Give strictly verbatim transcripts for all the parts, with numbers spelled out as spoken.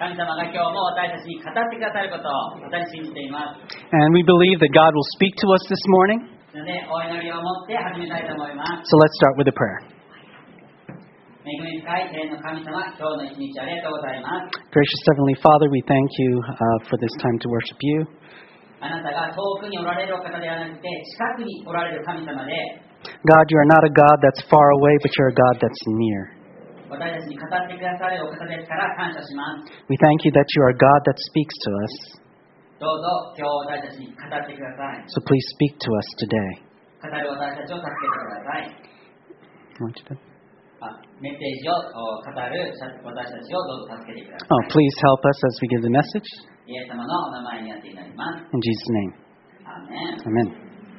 神様が今日も私たちに語ってくださることを本当に信じています。 And we believe that God will speak to us this morning. なので、お祈りを持って始めたいと思います。 So let's start with a prayer. 恵み深い天の神様、今日の一日ありがとうございます。 Gracious Heavenly Father, we thank you uh, for this time to worship you. あなたが遠くにおられるお方ではなくて、近くにおられる神様で、 God, you are not a God that's far away, but you're a God that's near. 私たちに語ってくださるお方ですから感謝します。 We thank you that you are a God that speaks to us. どうぞ今日私たちに語ってください。 So please speak to us today. 語る私たちを助けてください。 Want you to? あメッセージを語る私たちをどうぞ助けてください。 Oh, please help us as we give the message. イエス様のお名前にあって祈ります。 In Jesus' name. アーメン。 Amen.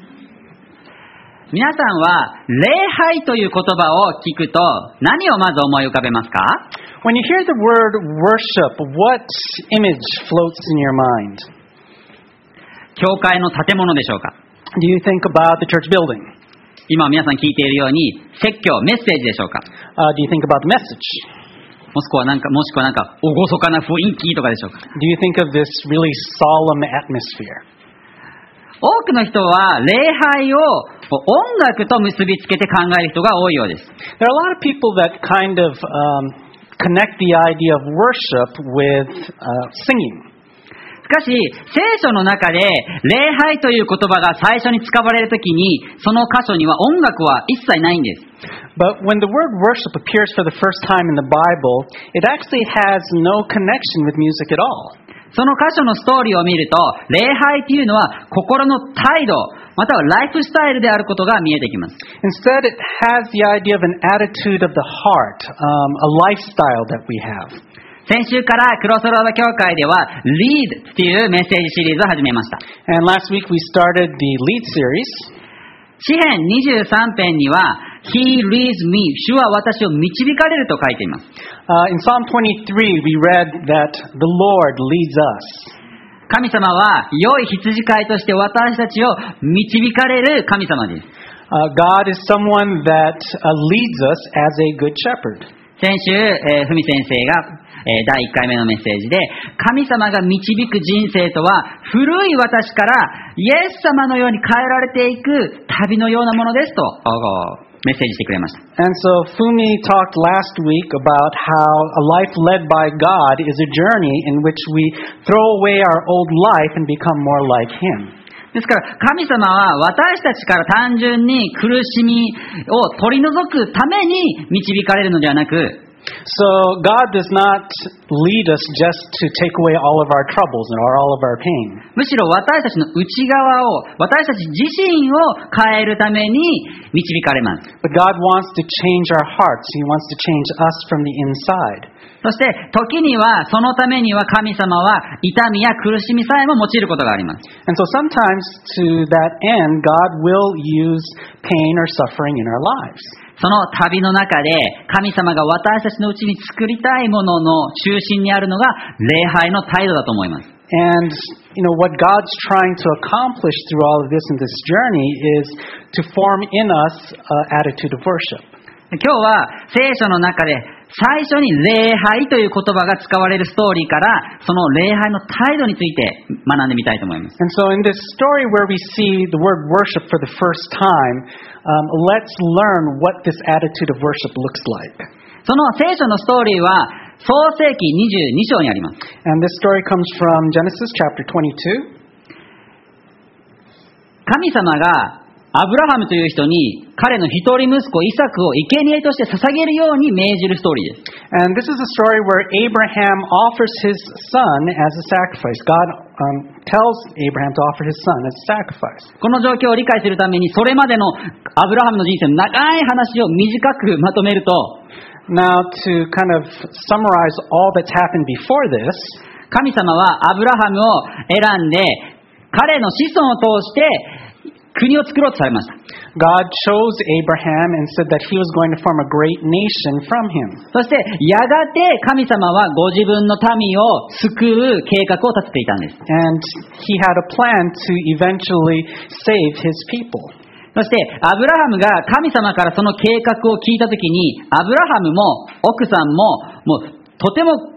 皆さんは礼拝という言葉を聞くと何をまず思い浮かべますか？ When you hear the word worship, what image floats in your mind? 教会の建物でしょうか？ Do you think about the church building? 今皆さん聞いているように説教、メッセージでしょうか？ Uh, do you think about the message? もしくはなんか、もしくはなんか、厳かな雰囲気とかでしょうか？ Do you think of this really solemn atmosphere? 多くの人は礼拝を音楽と結びつけて考える人が多いようです。 There are a lot of people that kind of um, connect the idea of worship with uh, singing. しかし、聖書の中で礼拝という言葉が最初に使われるときに、その箇所には音楽は一切ないんです。 But when the word worship appears for the first time in the Bible, it actually has no connection with music at all. その箇所のストーリーを見ると、礼拝というのは心の態度、またはライフスタイルであることが見えてきます。 Instead, it has the idea of an attitude of the heart, um, a lifestyle that we have. 先週からクロスロード教会では Lead っていうメッセージシリーズを始めました。 And last week we started the lead series. 詩編にじゅうさん編には He leads me 主は私を導かれると書いています。 Uh, in Psalm twenty-three, we read that the Lord leads us. 神様は良い羊飼いとして私たちを導かれる神様です。 Uh, God is someone that uh, leads us as a good shepherd. 先週、えー、ふみ先生がえー、だいいっかいめのメッセージで、神様が導く人生とは古い私からイエス様のように変えられていく旅のようなものですとメッセージしてくれました。 And so Fumi talked last week about how a life led by God is a journey in which we throw away our old life and become more like Him. ですから神様は私たちから単純に苦しみを取り除くために導かれるのではなく、 So God does not lead us just to take away all of our troubles and all of our pain. むしろ私たちの内側を、私たち自身を変えるために導かれます。 But God wants to change our hearts. He wants to change us from the inside. そして時にはそのためには神様は痛みや苦しみさえも用いることがあります。 And so sometimes to that end, God will use pain or suffering in our lives. その旅の中で神様が私たちのうちに作りたいものの中心にあるのが礼拝の態度だと思います。 And you know what God's trying to accomplish through all of this in this journey is to form in us an attitude of worship. 今日は聖書の中で最初に礼拝という言葉が使われるストーリーからその礼拝の態度について学んでみたいと思います。 And so in this story where we see the word worship for the first time, um, let's learn what this attitude of worship looks like. その聖書のストーリーは創世記にじゅうに章にあります。 And this story comes from Genesis chapter twenty-two. 神様がアブラハムという人に彼の一人息子イサクを生贄として捧げるように命じるストーリーです。 And this is a story where Abraham offers his son as a sacrifice. God um, tells Abraham to offer his son as a sacrifice. この状況を理解するためにそれまでのアブラハムの人生の長い話を短くまとめると、 Now to kind of summarize all that's happened before this, 神様はアブラハムを選んで彼の子孫を通して国を作ろうとされました。 God chose Abraham and said that he was going to form a great nation from him. そしてやがて神様はご自分の民を救う計画を立てていたんです。 And he had a plan to eventually save his people. そしてアブラハムが神様からその計画を聞いたときに、アブラハムも奥さんももうとても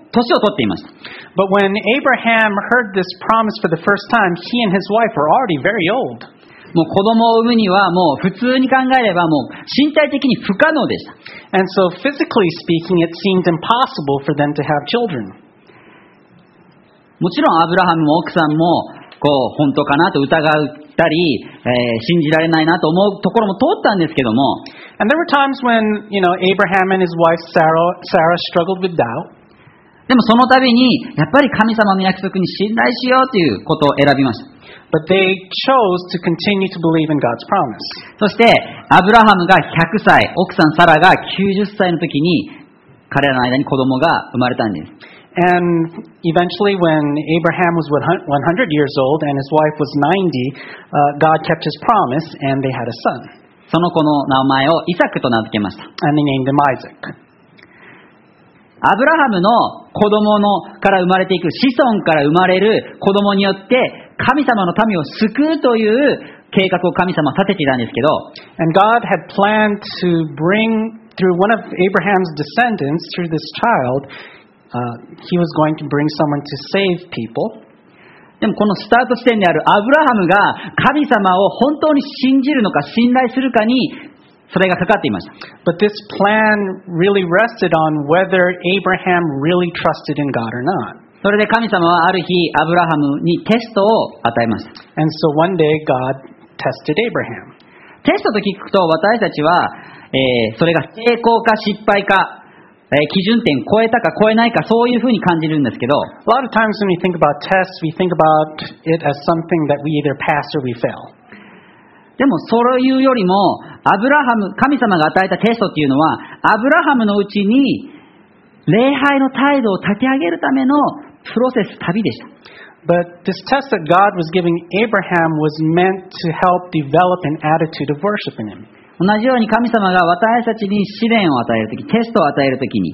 年を取っていました。 But when Abraham heard this promise for the first time, he and his wife were already very old. もう子供を産むにはもう普通に考えればもう身体的に不可能でした。 And so physically speaking, it seemed impossible for them to have children. もちろんアブラハムも奥さんもこう本当かなと疑ったり、えー信じられないなと思うところも通ったんですけども、 And there were times when, you know, Abraham and his wife Sarah, Sarah struggled with doubt. でもその度にやっぱり神様の約束に信頼しようということを選びました。 But they chose to continue to believe in God's promise. そしてアブラハムがひゃくさい、奥さんサラがきゅうじゅっさいの時に彼らの間に子供が生まれたんです。 And eventually when Abraham was one hundred years old and his wife was ninety, uh, God kept his promise and they had a son. その子の名前をイサクと名付けました。 And they named him Isaac. アブラハムの子供のから生まれていく子孫から生まれる子供によって神様の民を救うという計画を神様は立てていたんですけど、 And God had planned to bring, through one of Abraham's descendants, through this child, uh, he was going to bring someone to save people. でもこのスタート地点であるアブラハムが神様を本当に信じるのか信頼するかにそれがかかっていました。 But this plan really rested on whether Abraham really trusted in God or not. それで神様はある日アブラハムにテストを与えました。 And so one day God tested Abraham. テストと聞くと私たちは、えーそれが成功か失敗か、えー基準点超えたか超えないかそういうふうに感じるんですけど、 A lot of times when we think about tests, we think about it as something that we either pass or we fail. でもそういうよりもアブラハム、神様が与えたテストっていうのはアブラハムのうちに礼拝の態度を立て上げるためのプロセス、旅でした。 But this test that God was giving Abraham was meant to help develop an attitude of worship in him. 同じように神様が私たちに試練を与えるとき、テストを与えるときに、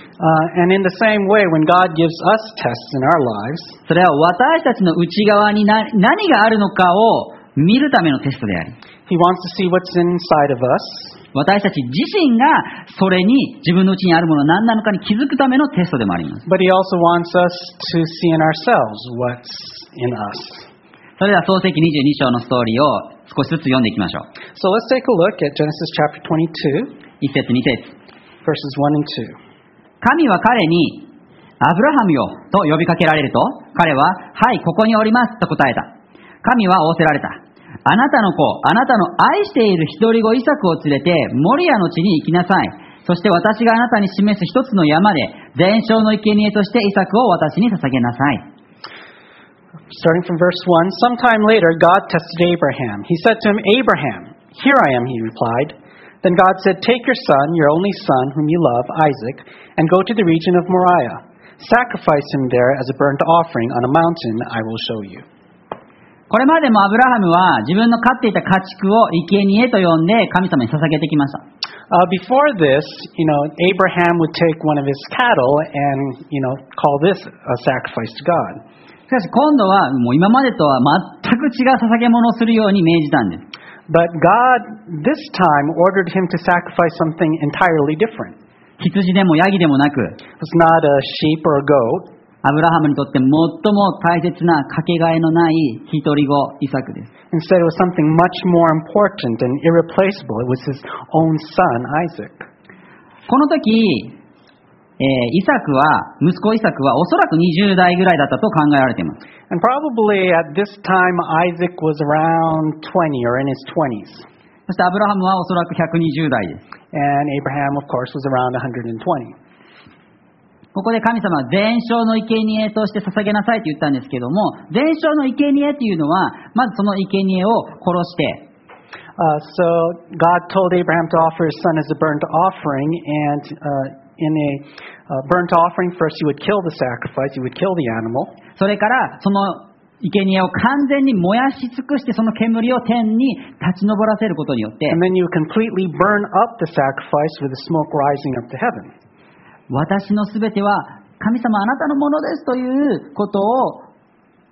Uh, and in the same way, when God gives us tests in our lives, それは私たちの内側に何何があるのかを見るためのテストであり、 He wants to see what's inside of us. 私たち自身がそれに自分の内にあるものは何なのかに気づくためのテストでもあります。 But He also wants us to see in ourselves what's in us. それでは創世記にじゅうに章のストーリーを少しずつ読んでいきましょう。 So let's take a look at Genesis chapter twenty-two, 一節二節。 verses one and two. 神は彼に、アブラハムよと呼びかけられると、彼は、はい、ここにおりますと答えた。神は仰せられた。あなたの子、あなたの愛している一人子イサクを連れて、モリアの地に行きなさい。そして私があなたに示す一つの山で、全焼の生贄としてイサクを私に捧げなさい。 Starting from verse one, sometime later God tested Abraham. He said to him, Abraham, here I am, he replied. Then God said, take your son, your only son, whom you love, Isaac, and go to the region of Moriah. Sacrifice him there as a burnt offering on a mountain I will show you. これまでもアブラハムは自分の飼っていた家畜を生贄と呼んで神様に捧げてきました。 Uh, before this, you know, Abraham would take one of his cattle and, you know, call this a sacrifice to God. しかし今度はもう今までとは全く違う捧げ物をするように命じたんです。 But God, this time, ordered him to sacrifice something entirely different. 羊でもヤギでもなく、 It was not a sheep or a goat. アブラハムにとって最も大切なかけがえのない一人子イサクです。 Instead, it was something much more important and irreplaceable. It was his own son, Isaac. この時、えーイサクは、息子イサクはおそらくにじゅう代ぐらいだったと考えられています。 And probably at this time, Isaac was around twenty or in his twenties. そしてアブラハムはおそらくひゃくにじゅう代です。 And Abraham, of course, was around one hundred twenty. ここで神様は全焼の生贄として捧げなさいと言ったんですけども、全焼の生贄というのは、まずその生贄を殺して、 Uh, so God told Abraham to offer his son as a burnt offering, and uh, in a uh, burnt offering, first he would kill the sacrifice, he would kill the animal. それからその生贄を完全に燃やし尽くして、その煙を天に立ち上らせることによって、 And then you would completely burn up the sacrifice with the smoke rising up to heaven. 私のすべては神様あなたのものですということを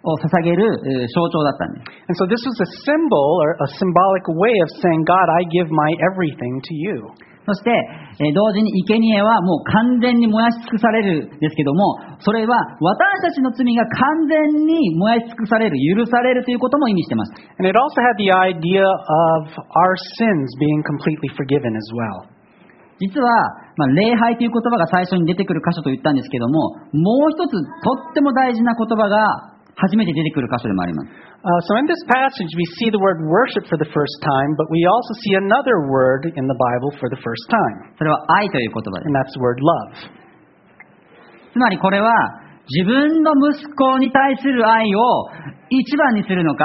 を捧げるえー象徴だったんです。 And so this was a symbol or a symbolic way of saying, God, I give my everything to you. そして、えー同時に生贄はもう完全に燃やし尽くされるんですけども、それは私たちの罪が完全に燃やし尽くされる、許されるということも意味していました。 And it also had the idea of our sins being completely forgiven as well. 実は、まあ、礼拝という言葉が最初に出てくる箇所と言ったんですけども、もう一つとっても大事な言葉が初めて出てくる箇所でもあります。 Uh, so in this passage, we see the word worship for the first time, but we also see another word in the Bible for the first time. それは愛という言葉です。 And that's the word love. つまりこれは自分の息子に対する愛を一番にするのか、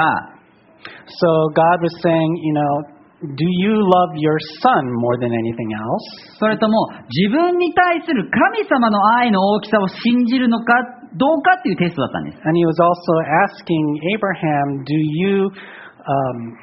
So God was saying, you know, do you love your son more than anything else? それとも自分に対する神様の愛の大きさを信じるのかどうかっていうテストだったんです。 And he was also asking Abraham, do you um,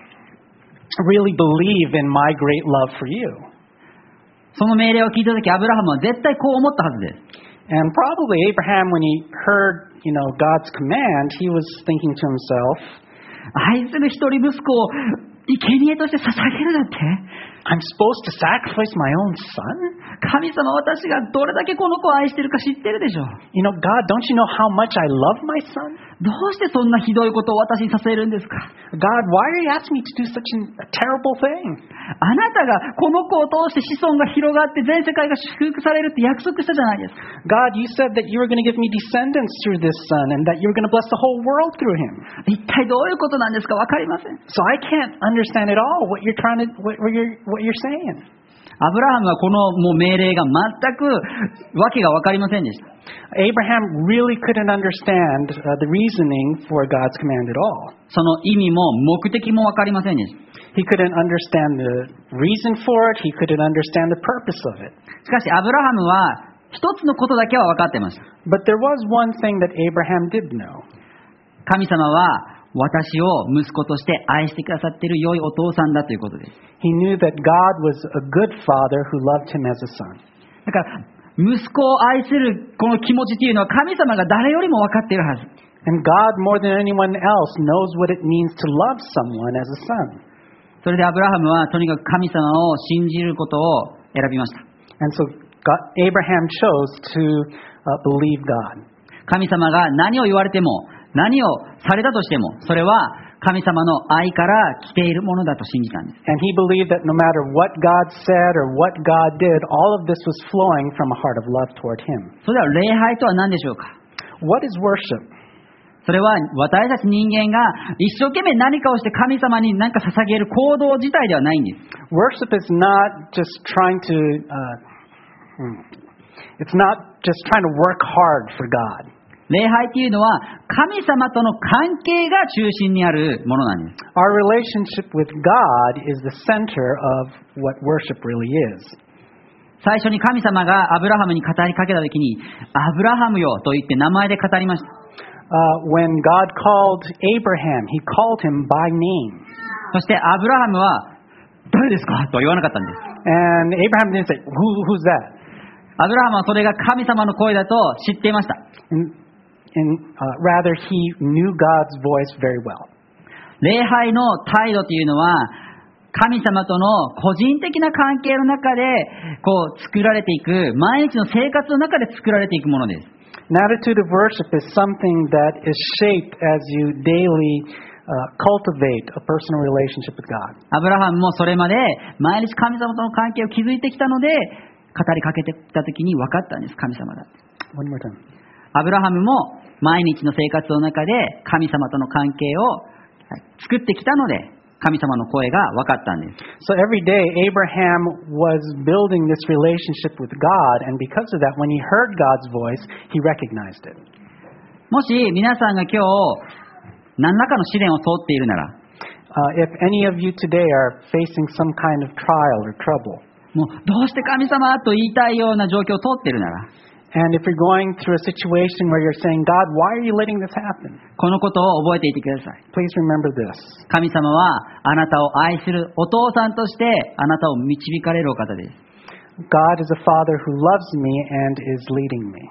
really believe in my great love for you? その命令を聞いたとき、アブラハムは絶対こう思ったはずです。 And probably Abraham, when he heard, you know, God's command, he was thinking to himself, 愛する一人息子を生贄として捧げるなんて、 I'm supposed to sacrifice my own son? 神様、私がどれだけこの子を愛してるか知ってるでしょう。 You know, God, don't you know how much I love my son? どうしてそんなひどいことを私にさせるんですか。 God, why are you asking me to do such an, a terrible thing? あなたがこの子を通して子孫が広がって全世界が祝福されるって約束したじゃないですか。 God, you said that you were going to give me descendants through this son and that you were going to bless the whole world through him. 一体どういうことなんですか分かりません。 So I can't understand at all what you're trying to, what, what you're, what you're saying. アブラハムはこのもう命令が全く訳が分かりませんでした。 Abraham really couldn't understand uh, the reasoning for God's command at all. その意味も目的も分かりませんでした。 He couldn't understand the reason for it. He couldn't understand the purpose of it. しかしアブラハムは一つのことだけは分かってました。 But there was one thing that Abraham did know. 神様は私を息子として愛してくださっている良いお父さんだということです。 He knew that God was a good father who loved him as a son. だから息子を愛するこの気持ちというのは神様が誰よりも分かっているはず。 And God, more than anyone else, knows what it means to love someone as a son. それでアブラハムはとにかく神様を信じることを選びました。 And so God, Abraham chose to uh, believe God. 神様が何を言われても何をされたとしてもそれは神様の愛から来ているものだと信じたんです。 And he believed that no matter what God said or what God did, all of this was flowing from a heart of love toward him. それでは礼拝とは何でしょうか。 What is worship? それは私たち人間が一生懸命何かをして神様に何か捧げる行動自体ではないんです。 Worship is not just trying to, uh, hmm, it's not just trying to work hard for God. 礼拝というのは神様との関係が中心にあるものなんです。 Our relationship with God is the center of what worship really is. 最初に神様がアブラハムに語りかけたときに、アブラハムよと言って名前で語りました。 Uh, when God called Abraham, he called him by name. そしてアブラハムは誰ですかとは言わなかったんです。 And Abraham didn't say, Who, who's that? アブラハムはそれが神様の声だと知っていました。 And, and uh, rather, he knew God's voice very well. 礼拝の態度というのは神様との個人的な関係の中でこう作られていく、毎日の生活の中で作られていくものです。 An attitude of worship is something that is shaped as you daily uh, cultivate a personal relationship with God. アブラハムもそれまで毎日神様との関係を築いてきたので語りかけてきた時に分かったんです。神様だって。 One more time. アブラハムも毎日の生活の中で神様との関係を作ってきたので神様の声が分かったんです。 So every day Abraham was building this relationship with God, and because of that, when he heard God's voice, he recognized it. もし皆さんが今日何らかの試練を通っているなら、 Uh, if any of you today are facing some kind of trial or trouble, もうどうして神様と言いたいような状況を通っているなら、 and if you're going through a situation where you're saying, God, why are you letting this happen? このことを覚えていてください。 Please remember this. 神様はあなたを愛するお父さんとしてあなたを導かれるお方です。 God is a father who loves me and is leading me.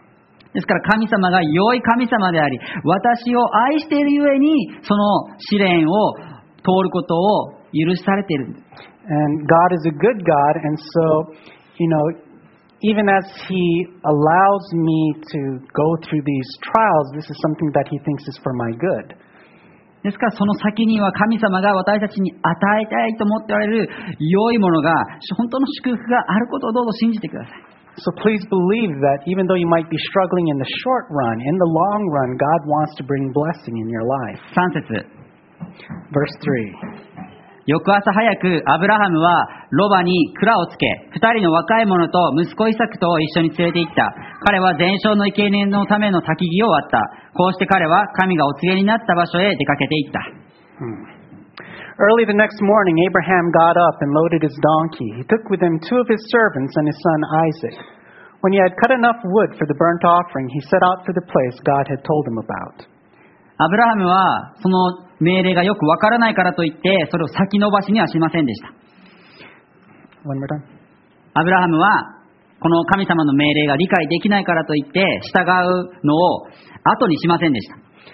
ですから神様が良い神様であり、私を愛しているゆえに、その試練を通ることを許されている。 And God is a good God, and so, you know, even as He allows me to go through these trials, this is something that He thinks is for my good. ですからその先には神様が私たちに与えたいと思っておられる良いものが、本当の祝福があることをどうぞ信じてください。 So please believe that even though you might be struggling in the short run, in the long run, God wants to bring blessing in your life. さん節 Verse three. 翌朝早くアブラハムはロバに蔵をつけ、二人の若い者と息子イサクと一緒に連れて行った。彼は全焼の生贄のための焚き木を割った。こうして彼は神がお告げになった場所へ出かけて行った。 Hmm. Early the next morning, Abraham got up and loaded his donkey. He took with him two of his servants and his son Isaac. When he had cut enough wood for the burnt offering, he set out for the place God had told him about. アブラハムはその命令がよくわからないからといって、それを先延ばしにはしませんでした。 One more time. アブラハムはこの神様の命令が理解できないからといって従うのを後にしませんでした。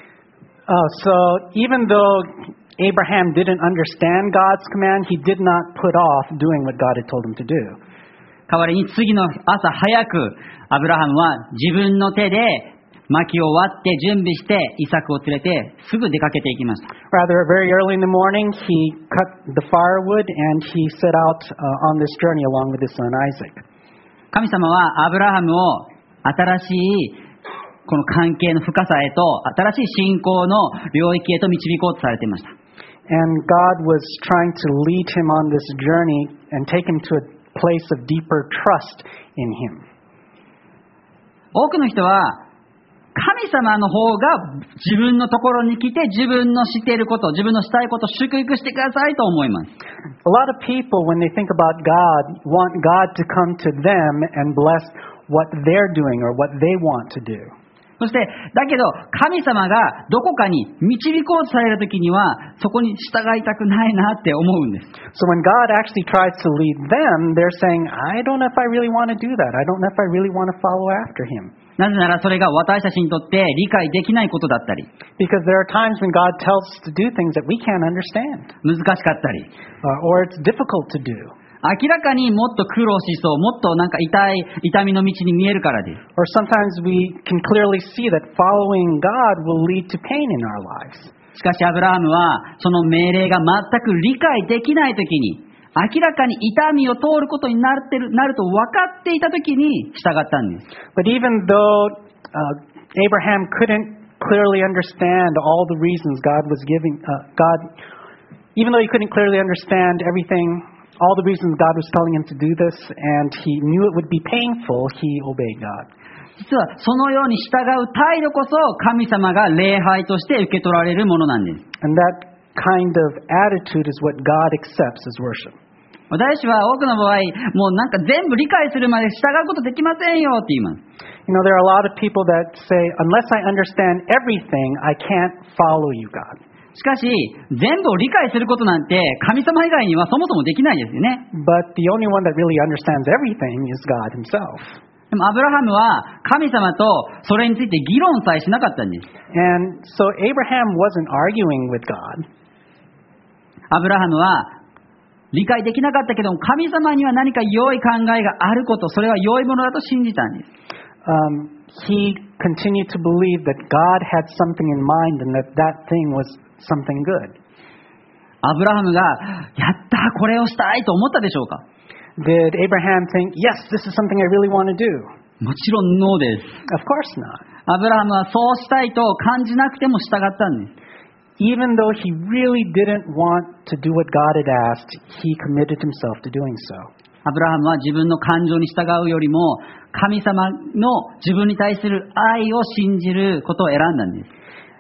Oh, so even though Abraham didn't understand God's command, he did not put off doing what God had told him to do. 代わりに次の朝早くアブラハムは自分の手で薪を割って準備してイサクを連れてすぐ出かけていきました。 Rather, very early in the morning, he cut the firewood and he set out uh, on this journey along with his son Isaac. 神様はアブラハムを新しいこの関係の深さへと、新しい信仰の領域へと導こうとされていました。 And God was trying to lead him on this journey and take him to a place of deeper trust in him. 多くの人は神様の方が自分のところに来て自分のしていること、自分のしたいことを祝福してくださいと思います。 A lot of people, when they think about God, want God to come to them and bless what they're doing or what they want to do. そして、だけど神様がどこかに導こうとされるときにはそこに従いたくないなって思うんです。 So when God actually tries to lead them, they're saying, I don't know if I really want to do that. I don't know if I really want to follow after him. なぜならそれが私たちにとって理解できないことだったり、 Because there are times when God tells us to do things that we can't understand. 難しかったり、 Uh, or it's difficult to do. 明らかにもっと苦労しそう、もっとなんか痛い、痛みの道に見えるからです。 Or sometimes we can clearly see that following God will lead to pain in our lives. しかしアブラハムはその命令が全く理解できないときに、明らかに痛みを通ることになってる、なると分かっていたときに従ったんです。 But even though uh, Abraham couldn't clearly understand all the reasons God was giving, uh, God, even though he couldn't clearly understand everything, all the reasons God was telling him to do this, and he knew it would be painful, he obeyed God. 実はそのように従う態度こそ神様が礼拝として受け取られるものなんです。 And that kind of attitude is what God accepts as worship. 私は多くの場合、もうなんか全部理解するまで従うことできませんよって言います。 You know, there are a lot of people that say, unless I understand everything, I can't follow you, God. しかし、全部を理解することなんて神様以外にはそもそもできないですよね。 But the only one that really understands everything is God himself. でもアブラハムは神様とそれについて議論さえしなかったんです。 And so Abraham wasn't arguing with God. アブラハムは理解できなかったけども、神様には何か良い考えがあること、それは良いものだと信じたんです。 Um, he continued to believe that God had something in mind and that that thing was something good. アブラハムがやったこれをしたいと思ったでしょうか？ Did Abraham think, yes, this is something I really want to do? もちろんノーです。 Of course not. アブラハムはそうしたいと感じなくても従ったんです。 Even though he really didn't want to do what God had asked, he committed himself to doing so. アブラハムは自分の感情に従うよりも神様の自分に対する愛を信じることを選んだんです。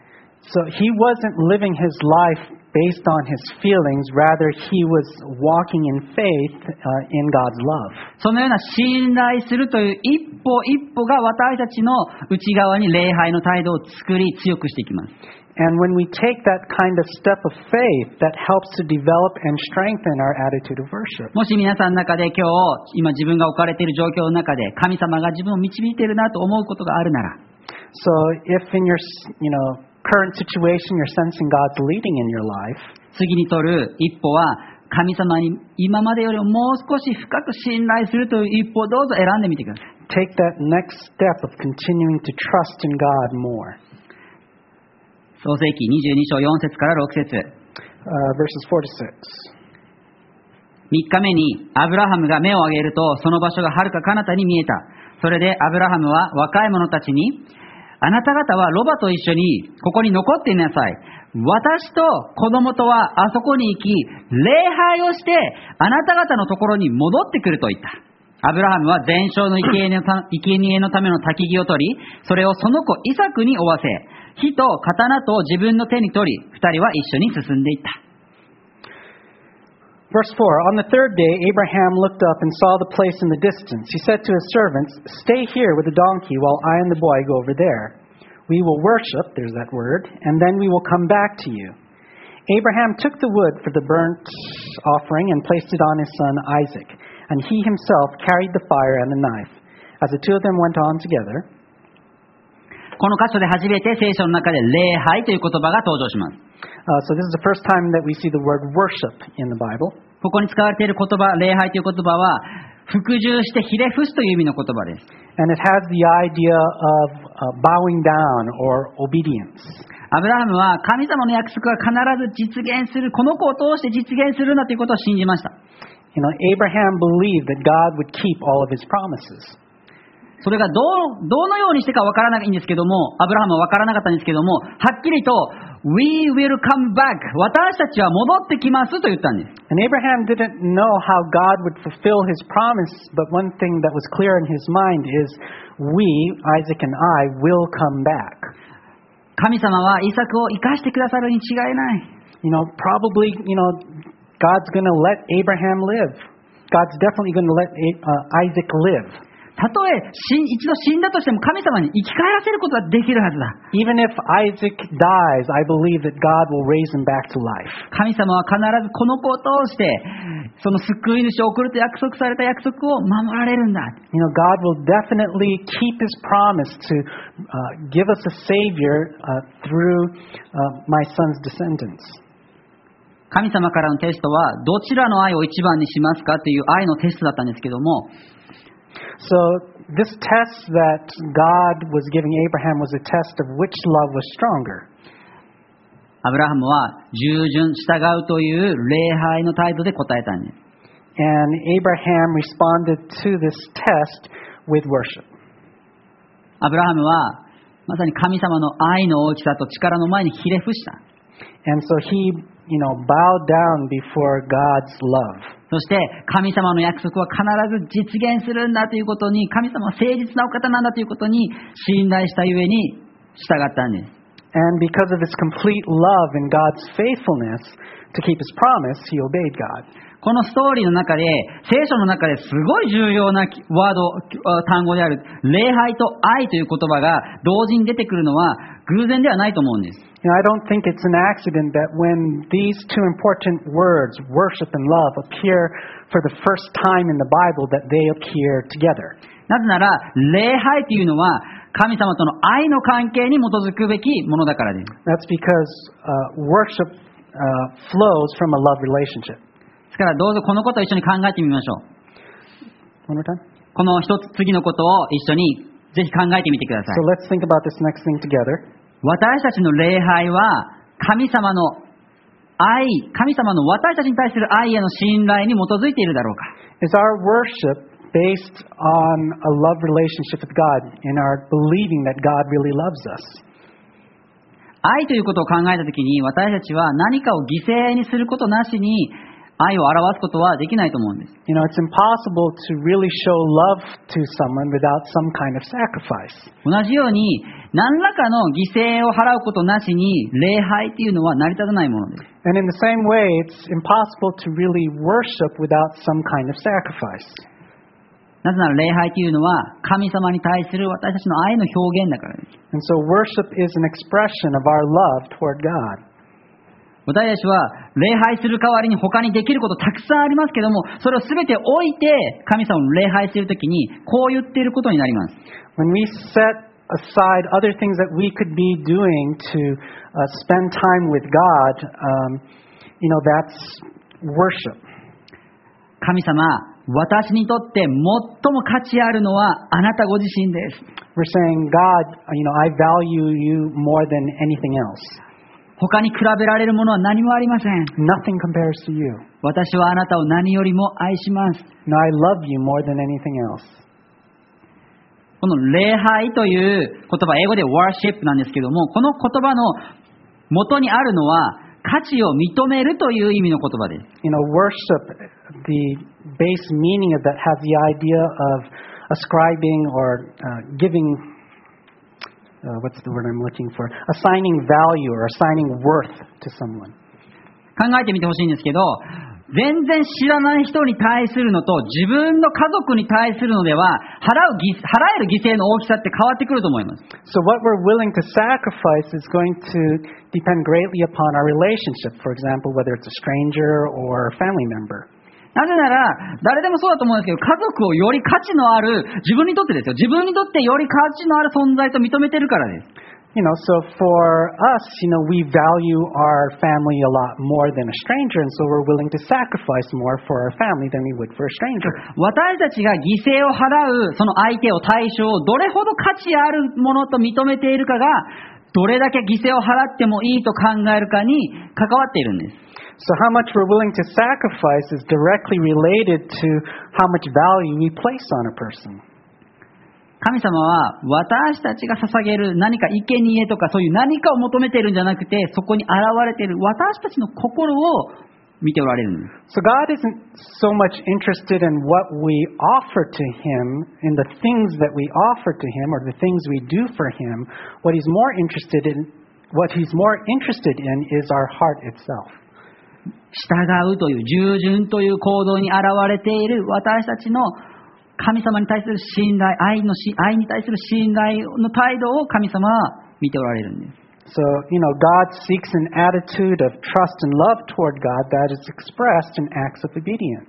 So he wasn't living his life based on his feelings, rather he was walking in faith uh, in God's love. そのような信頼するという一歩一歩が私たちの内側に礼拝の態度を作り強くしていきます。 And when we take that kind of step of faith, that helps to develop and strengthen our attitude of worship. もし皆さんの中で今日、今自分が置かれている状況の中で神様が自分を導いているなと思うことがあるなら、 So if in your, you know, current situation you're sensing God's leading in your life, 次に取る一歩は神様に今までよりももう少し深く信頼するという一歩をどうぞ選んでみてください。 take that next step of continuing to trust in God more. 創世記にじゅうに章よん節からろく節。 Uh, verses four to six. みっかめにアブラハムが目を上げるとその場所がはるか彼方に見えた。それでアブラハムは若い者たちに、あなた方はロバと一緒にここに残っていなさい。私と子供とはあそこに行き、礼拝をしてあなた方のところに戻ってくると言った。アブラハムは全焼の生贄のた生贄のための焚き木を取り、それをその子イサクに負わせ、火と刀と自分の手に取り、二人は一緒に進んでいった。 Verse four, on the third day, Abraham looked up and saw the place in the distance. He said to his servants, stay here with the donkey while I and the boy go over there. We will worship, there's that word, and then we will come back to you. Abraham took the wood for the burnt offering and placed it on his son Isaac, and he himself carried the fire and the knife. As the two of them went on together, この箇所で初めて聖書の中で礼拝という言葉が登場します。 uh, so this is the first time that we see the word worship in the Bible. ここに使われている言葉、礼拝という言葉は、服従してひれ伏すという意味の言葉です。 And it has the idea of uh, bowing down or obedience. アブラハムは神様の約束が必ず実現する、この子を通して実現するんだということを信じました。 You know, Abraham believed that God would keep all of his promises. それがどう、どのようにしてかわからないんですけども、アブラハムはわからなかったんですけども、はっきりと、We will come back. 私たちは戻ってきますと言ったんです。 And Abraham didn't know how God would fulfill his promise, but one thing that was clear in his mind is, we, Isaac and I, will come back. 神様はイサクを生かしてくださるに違いない。 You know, probably, you know, God's going to let Abraham live. God's definitely going to let uh, Isaac live. たとえ一度死んだとしても神様に生き返らせることはできるはずだ。 Even if Isaac dies, I believe that God will raise him back to life. 神様は必ずこの子を通してその救い主を送ると約束された約束を守られるんだ。 You know, God will definitely keep his promise to uh, give us a savior uh, through uh, my son's descendants. 神様からのテストはどちらの愛を一番にしますかという愛のテストだったんですけども、 So this test that God was giving Abraham was a test of which love was stronger. アブラハムは従順従うという礼拝の態度で答えたんです。 And Abraham responded to this test with worship. アブラハムはまさに神様の愛の大きさと力の前にひれ伏した。 And so he, you know, bowed down before God's love. そして神様の約束は必ず実現するんだということに、神様は誠実なお方なんだということに信頼したゆえに従ったんです。 And because of his complete love and God's faithfulness to keep his promise, he obeyed God. このストーリーの中で、聖書の中ですごい重要なワード、単語である礼拝と愛という言葉が同時に出てくるのは偶然ではないと思うんです。 You know, I don't think it's an accident that when these two important words, worship and love, appear for the first time in the Bible, that they appear together. なぜなら、礼拝というのは神様との愛の関係に基づくべきものだからです。 That's because uh, worship uh, flows from a love relationship. ですからどうぞこのことを一緒に考えてみましょう。 One more time. この一つ次のことを一緒にぜひ考えてみてください。 So let's think about this next thing together. 私たちの礼拝は神様の愛、神様の私たちに対する愛への信頼に基づいているだろうか。 Is our worship based on a love relationship with God, in our believing that God really loves us? 愛ということを考えたときに私たちは何かを犠牲にすることなしに愛を表すことはできないと思うんです。 You know, it's impossible to really show love to someone without some kind of sacrifice. 同じように何らかの犠牲を払うことなしに礼拝っていうのは成り立たないものです。 And in the same way, it's impossible to really worship without some kind of sacrifice. なぜなら礼拝というのは神様に対する私たちの愛の表現だからです。 And so worship is an expression of our love toward God. 私たちは礼拝する代わりに他にできることたくさんありますけども、それを全て置いて神様を礼拝するときにこう言っていることになります。 When we set aside other things that we could be doing to uh, spend time with God, um, you know, that's worship. 神様、私にとって最も価値あるのはあなたご自身です。 We're saying, God, you know, I value you more than anything else. 他に比べられるものは何もありません。 Nothing compares to you. 私はあなたを何よりも愛します。 No, I love you more than anything else. この礼拝という言葉、英語で worship なんですけども、この言葉の元にあるのは価値を認めるという意味の言葉です。 You know, worship, the base meaning of that has the idea of ascribing or uh, giving Uh, what's the word I'm looking for? Assigning value or assigning worth to someone. 考えてみてほしいんですけど、全然知らない人に対するのと自分の家族に対するのでは払う犠払える犠牲の大きさって変わってくると思います。 So what we're willing to sacrifice is going to depend greatly upon our relationship. For example, whether it's a stranger or a family member. なぜなら、誰でもそうだと思うんですけど、家族をより価値のある、自分にとってですよ。自分にとってより価値のある存在と認めてるからです。 You know, so for us, you know, we value our family a lot more than a stranger, and so we're willing to sacrifice more for our family than we would for a stranger. 私たちが犠牲を払う、その相手を対象をどれほど価値あるものと認めているかが、どれだけ犠牲を払ってもいいと考えるかに関わっているんです。 So how much we're willing to sacrifice is directly related to how much value we place on a person. 神様は私たちが捧げる何か生贄とかそういう何かを求めているんじゃなくて、そこに現れている私たちの心を見ておられるんです。 So God isn't so much interested in what we offer to Him, in the things that we offer to Him or the things we do for Him. What He's more interested in, what He's more interested in is our heart itself. 従うという従順という行動に現れている私たちの神様に対する信頼、愛のし愛に対する信頼の態度を神様は見ておられるんです。 So, you know, God seeks an attitude of trust and love toward God that is expressed in acts of obedience.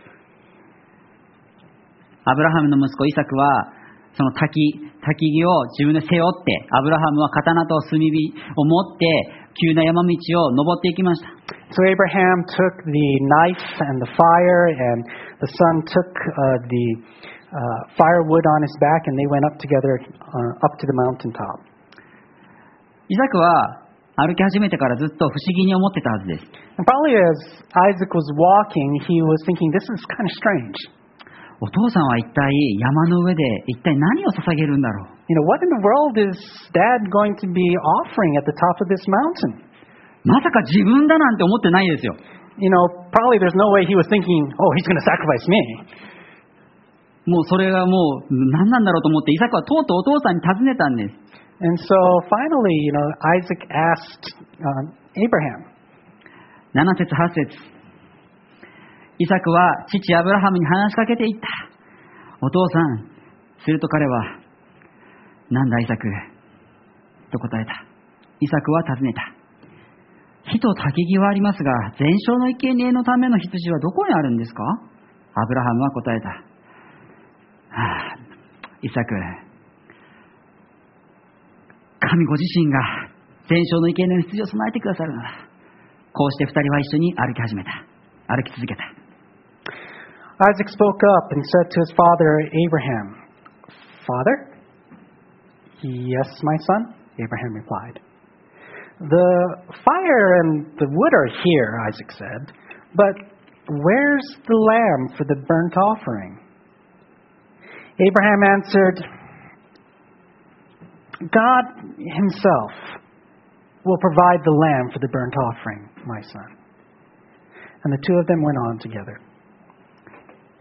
アブラハムの息子イサクはその焚き、焚き木を自分で背負って、アブラハムは刀と炭火を持って急な山道を登っていきました。So Abraham took the knife and the fire, and the son took uh, the uh, firewood on his back, and they went up together uh, up to the mountaintop. イサクは歩き始めてからずっと不思議に思ってたはずです。 And probably as Isaac was walking, he was thinking, "This is kind of strange." お父さんは一体山の上で一体何を捧げるんだろう。 You know, what in the world is Dad going to be offering at the top of this mountain? まさか自分だなんて思ってないですよ。 You know, probably there's no way he was thinking, "Oh, he's going to sacrifice me." もうそれがもう何なんだろうと思ってイサクはとうとうお父さんに尋ねたんです。 And so finally, you know, Isaac asked uh, Abraham. なな節はち節。イサクは父アブラハムに話しかけていった。お父さん。すると彼は、なんだイサクと答えた。イサクは尋ねた。火と焚き木はありますが、全焼の生贄のための羊はどこにあるんですか？アブラハムは答えた。はあ、イサク、神ご自身が全焼の生贄の羊を備えてくださるなら、こうして二人は一緒に歩き始めた。歩き続けた。 Isaac spoke up and said to his father Abraham, "Father?" "Yes, my son," Abraham replied. "The fire and the wood are here," Isaac said, "but where's the lamb for the burnt offering?" Abraham answered, "God himself will provide the lamb for the burnt offering, my son." And the two of them went on together.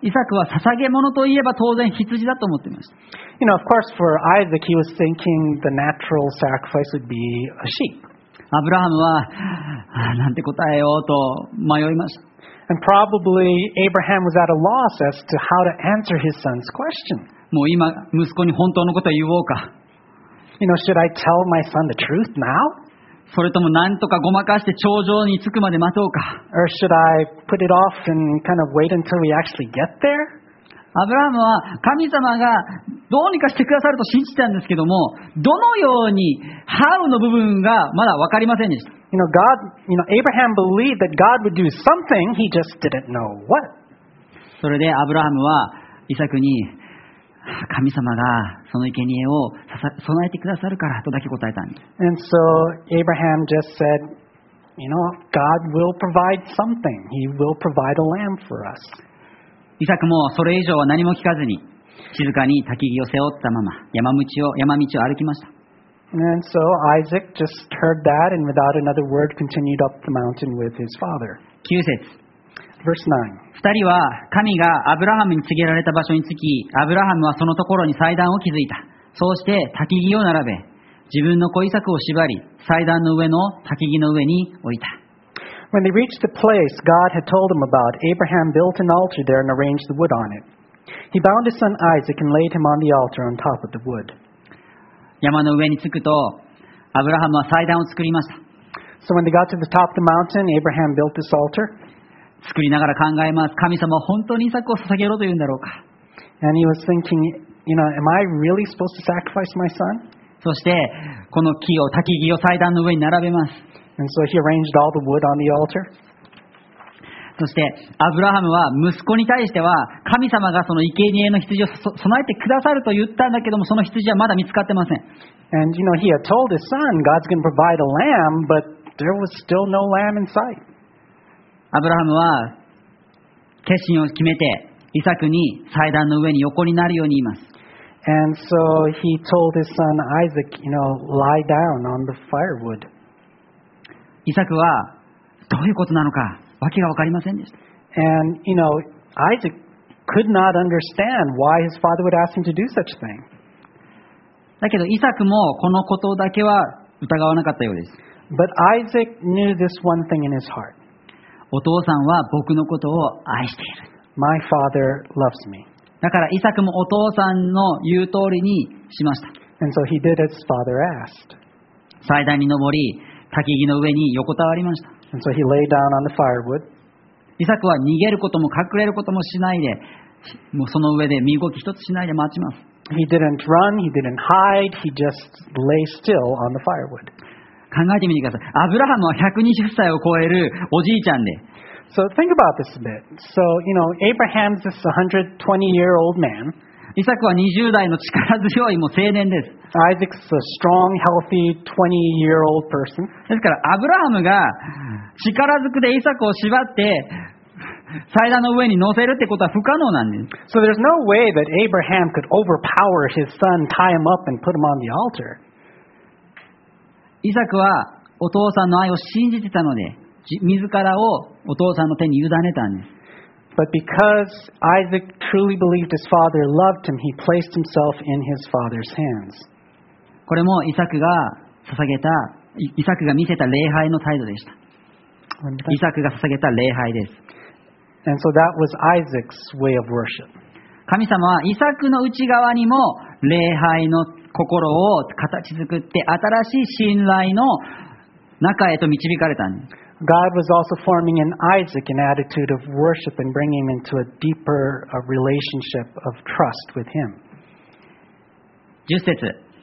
イサクは捧げ物といえば当然羊だと思っていました。 You know, of course, for Isaac, he was thinking the natural sacrifice would be a sheep. アブラハムは、ああなんて答えようと迷いました。 And probably Abraham was at a loss as to how to answer his son's question. もう今、息子に本当のことを言おうか。 You know, should I tell my son the truth now? それとも何とかごまかして頂上に着くまで待とうか。 Or should I put it off and kind of wait until we actually get there? アブラハムは神様がどうにかしてくださると信じてたんですけども、どのように、how の部分がまだ分かりませんでした。 You know, God, you know, Abraham believed that God would do something, he just didn't know what. それでアブラハムはイサクに、神様がその生贄を備えてくださるからとだけ答えたんです。 And so Abraham just said, you know, God will provide something. He will provide a lamb for us. イサクもそれ以上は何も聞かずに、静かに焚き木を背負ったまま山道を山道を歩きました。 And so Isaac just heard that and without another word continued up the mountain with his father. きゅう節。 Verse nine. 二人は神がアブラハムに告げられた場所に着き、アブラハムはそのところに祭壇を築いた。そうして焚き木を並べ、自分の子イサクを縛り、祭壇の上の焚き木の上に置いた。 When they reached the place God had told them about, Abraham built an altar there and arranged the wood on it. He bound his son Isaac and laid him on the altar on top of the wood. 山の上に着くと、アブラハムは祭壇を作りました。 So when they got to the top of the mountain, Abraham built this altar. 作りながら考えます。神様は本当にイサクを捧げろと言うんだろうか。 And he was thinking, you know, am I really supposed to sacrifice my son? そして、この木を、焚き木を祭壇の上に並べます。 And so he arranged all the wood on the altar. そして、アブラハムは息子に対しては、神様がその生贄の羊を備えてくださると言ったんだけども、その羊はまだ見つかってません。 And, you know, he had told his son, God's going to provide a lamb, but there was still no lamb in sight. アブラハムは決心を決めてイサクに祭壇の上に横になるように言います。 And so he told his son Isaac, you know, lie down on the firewood. イサクはどういうことなのかわけが分かりませんでした。 And, you know, Isaac could not understand why his father would ask him to do such a thing. だけどイサクもこのことだけは疑わなかったようです。 But Isaac knew this one thing in his heart. お父さんは僕のことを愛している。 My father loves me. だからイサクもお父さんの言う通りにしました。 And so he did as his father asked. 祭壇に登り、焚き木の上に横たわりました。 And so he lay down on the firewood. イサクは逃げることも隠れることもしないで、もうその上で身動き一つしないで待ちます。 He didn't run, he didn't hide, he just lay still on the firewood. 考えてみてください。アブラハムはひゃくにじゅっさいを超えるおじいちゃんで。 So think about this a bit. So, you know, Abraham's this one hundred twenty year old man. イサクはにじゅう代の力強いもう青年です。 Isaac's a strong, healthy twenty year old person. ですからアブラハムが力ずくでイサクを縛って祭壇の上に乗せるってことは不可能なんです。 So there's no way that Abraham could overpower his son, tie him up and put him on the altar. イサクはお父さんの愛を信じてたので、自らをお父さんの手に委ねたんです。 But because Isaac truly believed his father loved him, he placed himself in his father's hands. これもイサクが捧げた、イサクが見せた礼拝の態度でした。イサクが捧げた礼拝です。 And so that was Isaac's way of worship. 神様はイサクの内側にも礼拝の心を形作って新しい信頼の中へと導かれたんです。 God was also forming in Isaac an attitude of worship and bringing him into a deeper uh, relationship of trust with him. じゅっ節、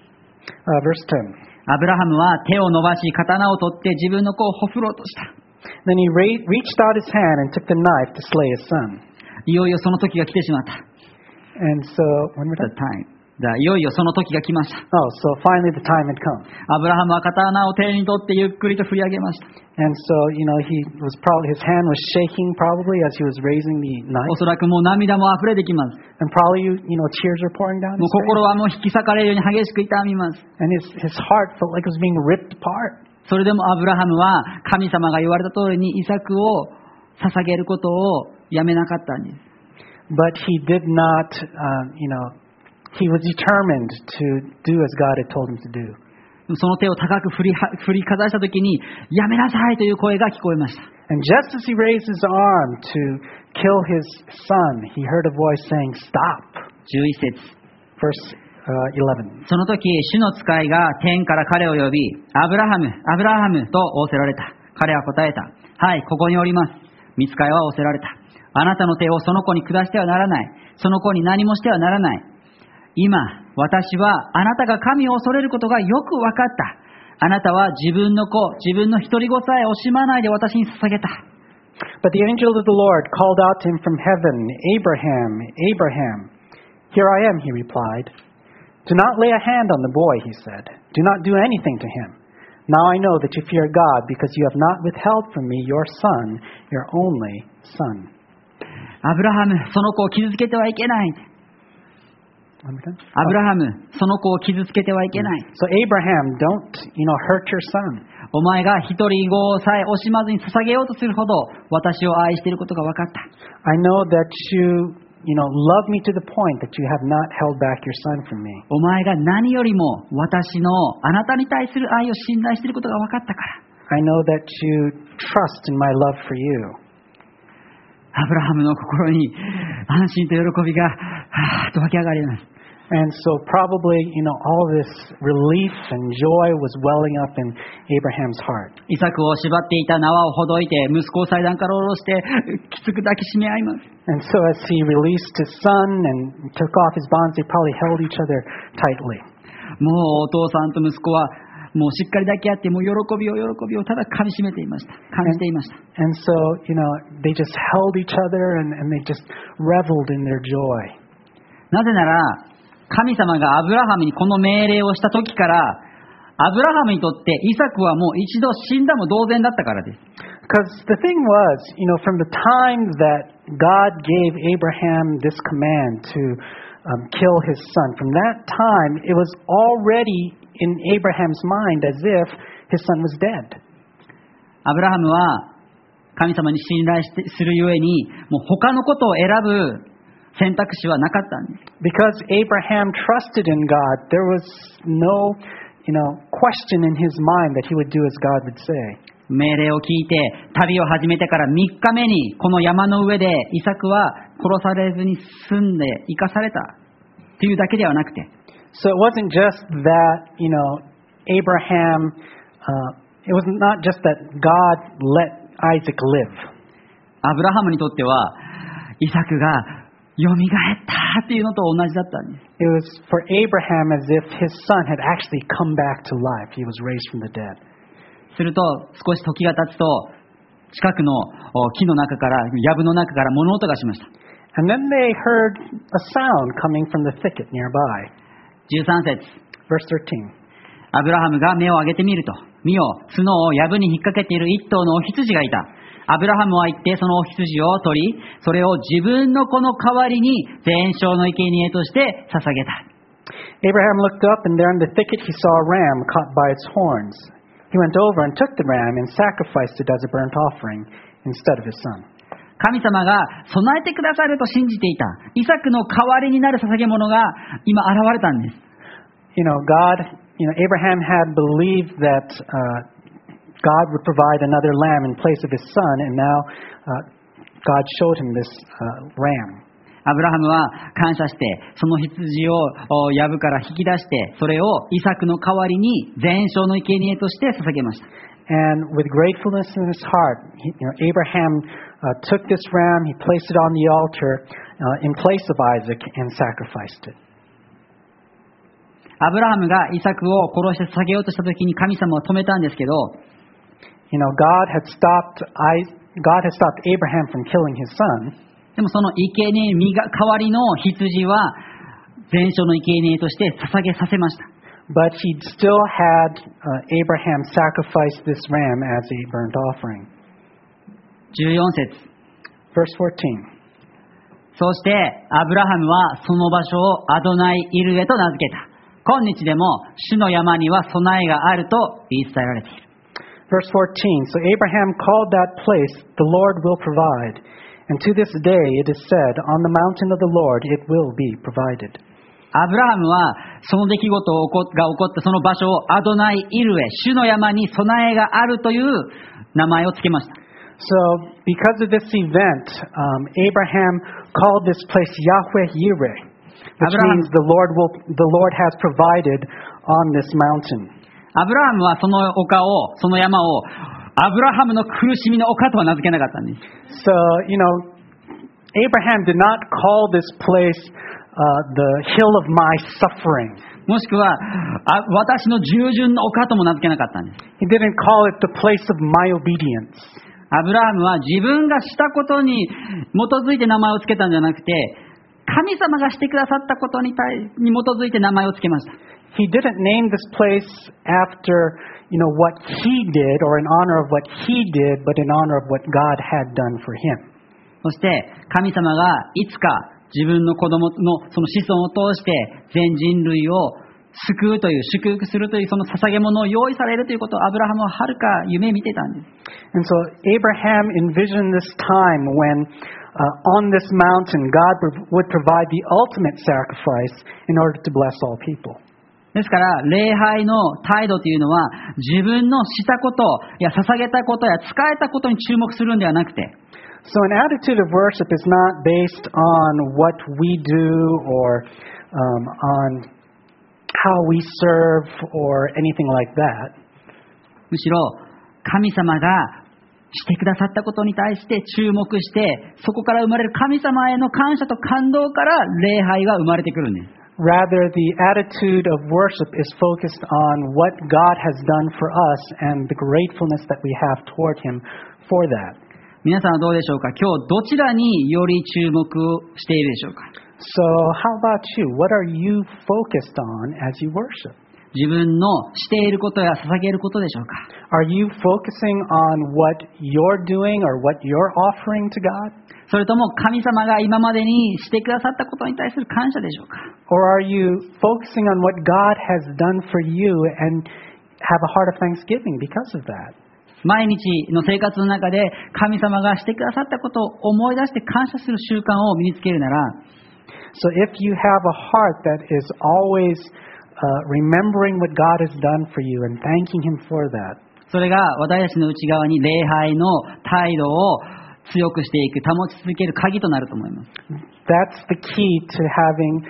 uh, verse ten. アブラハムは手を伸ばし刀を取って自分の子をほふろうとした。 Then he ra- reached out his hand and took the knife to slay his son. いよいよその時が来てしまった。 And so, when was The that? time. だいよいよその時が来ました。 Oh, so finally the time had come. アブラハムは刀を手に取ってゆっくりと振り上げました。 And so, you know, he was probably, his hand was shaking probably as he was raising the お knife. そらくもう涙も溢れてきます。 And probably, you, you know, tears were pouring down もう his 心 face. はもう引き裂かれるように激しく痛みます。 And his, his heart felt like it was being ripped apart. それでもアブラハムは神様が言われた通りにイサクを捧げることをやめなかったんです。 But he did not, uh, you know, he was determined to do as God had told him to do. その手を高く振りは振りかざしたときに、やめなさいという声が聞こえました。 And just as he raised his arm to kill his son, he heard a voice saying, "Stop." じゅういち節。 Verse uh, eleven. その時、主の使いが天から彼を呼び、アブラハム、アブラハムと仰せられた。彼は答えた。はい、ここにおります。御使いは仰せられた。あなたの手をその子に下してはならない。その子に何もしてはならない。今、私はあなたが神を恐れることがよく分かった。あなたは自分の子、自分の独り子さえ惜しまないで私に捧げた。 But the angel of the Lord called out to him from heaven, "Abraham, Abraham." "Here I am," he replied. "Do not lay a hand on the boy," he said. "Do not do anything to him. Now I know that you fear God because you have not withheld from me your son, your only son." アブラハム、その子を傷つけてはいけない。アブラハム、その子を傷つけてはいけない。 So Abraham, don't, you know, hurt your son. お前が一人子さえ惜しまずに捧げようとするほど私を愛していることが分かった。 I know that you, you know, love me to the point that you have not held back your son from me. お前が何よりも私のあなたに対する愛を信頼していることが分かったから。 I know that you trust in my love for you. アブラハムの心に安心と喜びがはーっと湧き上がります。 And so probably, you know, all this relief and joy was welling up in Abraham's heart. イサクを縛っていた縄をほどいて息子を祭壇から下ろしてきつく抱きしめ合います。 And so as he released his son and took off his bonds, they probably held each other tightly. もうお父さんと息子はもうしっかり抱き合ってもう喜びを喜びをただ噛みしめていました。感じていました。 And so, you know, they just held each other and, and they just reveled in their joy. なぜなら神様がアブラハムにこの命令をした時からアブラハムにとってイサクはもう一度死んだも同然だったからです。 Because the thing was, you know, from the time that God gave Abraham this command to um, kill his son, from that time it was already in Abraham's mind as if his son was dead. アブラハムは神様に信頼してするゆえにもう他のことを選ぶ選択肢はなかったんです。 Because Abraham trusted in God, there was no, you know, question in his mind that he would do as God would say. 命令を聞いて旅を始めてからみっかめにこの山の上でイサクは殺されずに済んで生かされたというだけではなくて。 So it wasn't just that, you know, Abraham, uh, it was not just that God let Isaac live. アブラハムにとってはイサクがよみがえったっていうのと同じだったんです。 It was for Abraham as if his son had actually come back to life. He was raised from the dead. すると少し時が経つと近くの木の中から藪の中から物音がしました。 And then they heard a sound coming from the thicket nearby. じゅうさん節 Verse thirteen. アブラハムが目を上げてみると、見よ、角を藪に引っ掛けている一頭のお羊がいた。アブラハムは行ってそのお羊を取り、それを自分の子の代わりに全焼の生贄として捧げた。 Abraham looked up, and there in the thicket he saw a ram caught by its horns. He went over and took the ram and sacrificed it as a burnt offering instead of his son. 神様が備えてくださると信じていたイサクの代わりになる捧げ物が今現れたんです。 You know, God, you know, Abraham had believed that uh, God would provide another lamb in place of his son, and now uh, God showed him this uh, ram. アブラハムは感謝してその羊を藪から引き出してそれをイサクの代わりに全焼の生贄として捧げました。 And with gratefulness in his heart, he, you know, Abraham uh, took this ram, he placed it on the altar uh, in place of Isaac and sacrificed it. アブラハムがイサクを殺して捧げようとした時に神様は止めたんですけど、 You know, God had stopped I, God had stopped Abraham from killing his son. でもその生贄身が代わりの羊は全焼の生贄として捧げさせました。 But he still had uh, Abraham sacrifice this ram as a burnt offering. じゅうよん節 Verse fourteen. そしてアブラハムはその場所をアドナイイルエと名付けた。今日でも主の山には備えがあると言い伝えられている。 Verse fourteen. So Abraham called that place, the Lord will provide. And to this day it is said, On the mountain of the Lord it will be provided. アブラハムはその出来事を起こが起こったその場所をアドナイ・イルエ、主の山に備えがあるという名前をつけました。 So, because of this event, um, Abraham called this place Yahweh Yireh, which Abraham- means the Lord will, the Lord has provided on this mountain. アブラハムはその丘を、その山をアブラハムの苦しみの丘とは名付けなかったんです。 So, you know, Abraham did not call this place uh, the hill of my suffering. もしくはあ私の従順の丘とも名付けなかったんです。 He didn't call it the place of my obedience. アブラハムは自分がしたことに基づいて名前をつけたんじゃなくて、神様がしてくださったことに対に基づいて名前をつけました。 He didn't name this place after, you know, what he did or in honor of what he did, but in honor of what God had done for him. そして神様がいつか自分の子供のその子孫を通して全人類を救うという祝福するというその捧げ物を用意されるということをアブラハムははるか夢見てたんです。 And so Abraham envisioned this time when uh, on this mountain God would provide the ultimate sacrifice in order to bless all people. ですから礼拝の態度というのは自分のしたことや捧げたことや仕えたことに注目するんではなくて、 So an attitude of worship is not based on what we do or um, on how we serve or anything like that. むしろ神様がしてくださったことに対して注目して、そこから生まれる神様への感謝と感動から礼拝が生まれてくるんです。 Rather, the attitude of worship is focused on what God has done for us and the gratefulness that we have toward Him for that. 皆さんはどうでしょうか。今日どちらにより注目しているでしょうか。 So, how about you? What are you focused on as you worship? 自分のしていることや捧げることでしょうか。 Are you focusing on what you're doing or what you're offering to God? それとも神様が今までにしてくださったことに対する感謝でしょうか。 Or are you focusing on what God has done for you and have a heart of thanksgiving because of that? 毎日の生活の中で神様がしてくださったことを思い出して感謝する習慣を身につけるなら、 So if you have a heart that is always uh, remembering what God has done for you and thanking Him for that, それが私たちの内側に礼拝の態度を強くしていく、保ち続ける鍵となると思います。 that's the key to having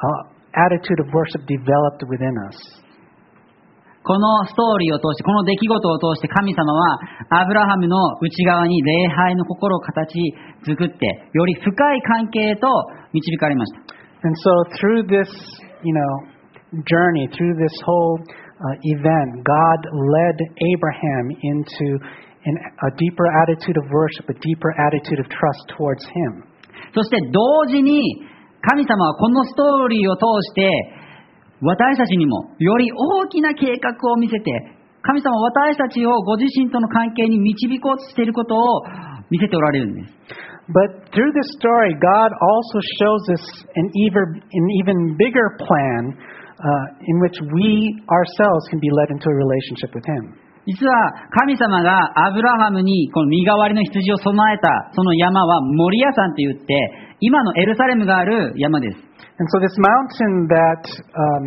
an attitude of worship developed within us. このストーリーを通して、この出来事を通して神様はアブラハムの内側に礼拝の心を形作って、より深い関係へと導かれました。 And so through this, you know, journey, through this whole uh, event, God led Abraham into an, a deeper attitude of worship, a deeper attitude of trust towards Him. そして同時に神様はこのストーリーを通して私たちにもより大きな計画を見せて、神様は私たちをご自身との関係に導こうとしていることを見せておられるんです。 But through this story, God also shows us an even, an even bigger plan uh, in which we ourselves can be led into a relationship with Him. 実は神様がアブラハムにこの身代わりの羊を備えたその山はモリア山といって、今のエルサレムがある山です。 And so this mountain that um,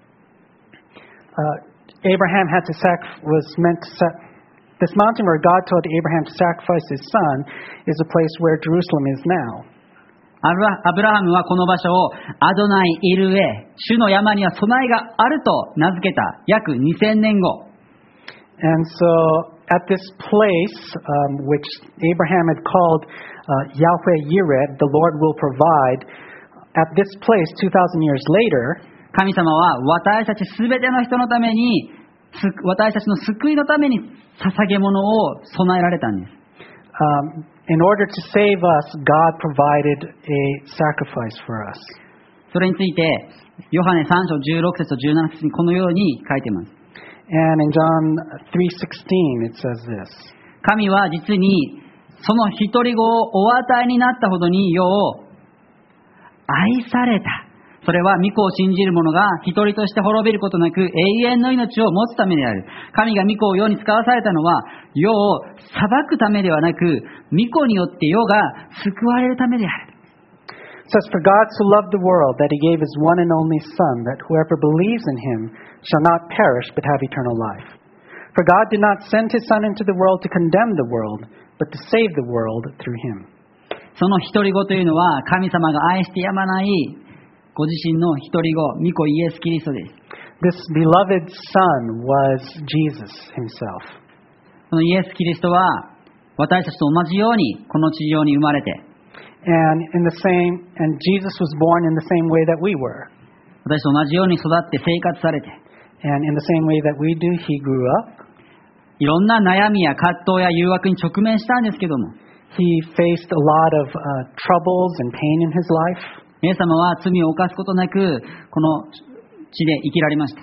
uh, Abraham had to sac- was meant to sac- this mountain where God told Abraham to sacrifice his son is a place where Jerusalem is now. アブラ、アブラハムはこの場所をアドナイ・イルエ、主の山には備えがあると名付けた約にせんねんご。 And so at this place, um, which Abraham had called uh, Yahweh Yireh, the Lord will provide, at this place two thousand years later, 神様は私たちすべての人のために、私たちの救いのために捧げ物を備えられたんです。 Um, in order to save us, God provided a sacrifice for us. それについて、ヨハネさん章じゅうろく節とじゅうなな節にこのように書いています。 And in John three sixteen, it says this. 神は実にその一人子をお与えになったほどによう愛された。それは御子を信じる者が一人として滅びることなく永遠の命を持つためである。神が御子を世に使わされたのは世を裁くためではなく、御子によって世が救われるためである。 It says, For God so loved the world that he gave his one and only Son, that whoever believes in him shall not perish but have eternal life. For God did not send his Son into the world to condemn the world, but to save the world through him. その独り子というのは、神様が愛してやまないご自身の独り子、御子イエス・キリストです。 This beloved Son was Jesus himself. そのイエス・キリストは、私たちと同じようにこの地上に生まれて、 And in the same, and Jesus was born in the same way that we were. 私と同じように育って生活されて、 And in the same way that we do, he grew up. いろんな悩みや葛藤や誘惑に直面したんですけども、 He faced a lot of uh, troubles and pain in his life. イエス様は罪を犯すことなく、この地で生きられました。